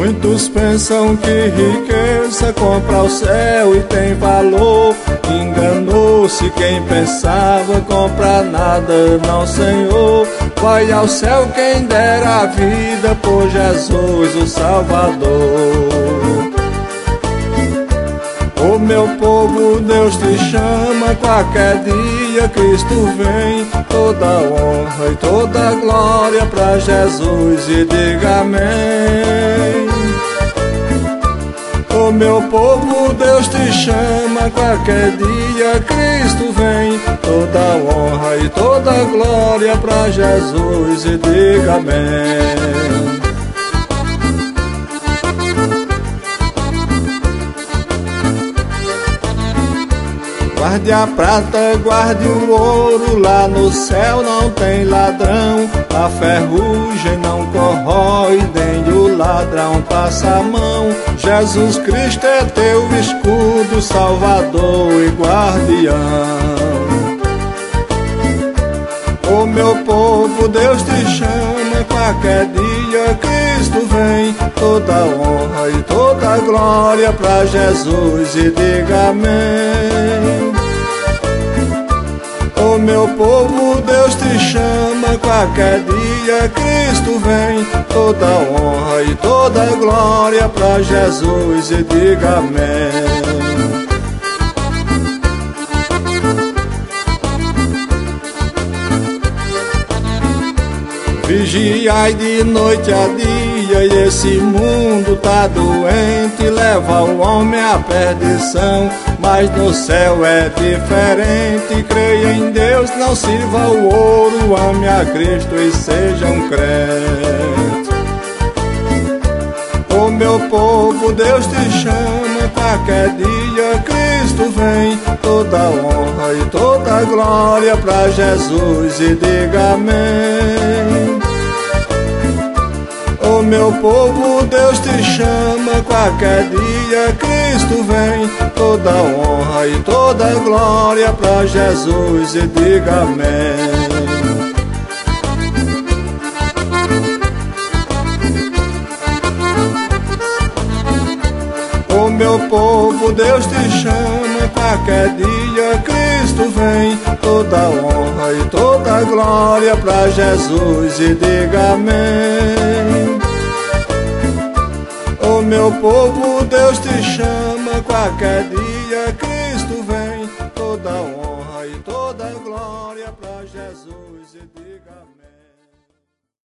Muitos pensam que riqueza compra o céu e tem valor. Enganou-se quem pensava comprar nada, não, Senhor. Vai ao céu quem dera a vida por Jesus o Salvador. Ô meu povo, Deus te chama, qualquer dia Cristo vem. Toda honra e toda glória pra Jesus e diga amém. Ô meu povo, Deus te chama, qualquer dia Cristo vem. Toda honra e toda glória pra Jesus e diga amém. Guarde a prata, guarde o ouro, lá no céu não tem ladrão. A ferrugem não corrói, nem o ladrão passa a mão. Jesus Cristo é teu escudo, salvador e guardião. Ô meu povo, Deus te chama, qualquer dia Cristo vem. Toda honra e toda glória pra Jesus e diga amém. Ô meu povo, Deus te chama, qualquer dia Cristo vem. Toda honra e toda glória pra Jesus e diga amém. Vigiai de noite a dia, e esse mundo tá doente, leva o homem à perdição. Mas no céu é diferente, creia em Deus, não sirva o ouro, ame a Cristo e seja um crente. Ô meu povo, Deus te chama, qualquer dia Cristo vem. Toda honra e toda glória pra Jesus e diga amém. Ô meu povo, Deus te chama, qualquer dia Cristo vem. Toda honra e toda glória pra Jesus e diga amém. Ô meu povo, Deus te chama, qualquer dia Cristo vem. Toda honra e toda glória pra Jesus e diga amém. Ô meu povo, Deus te chama, qualquer dia Cristo vem. Toda honra e toda glória pra Jesus e diga amém.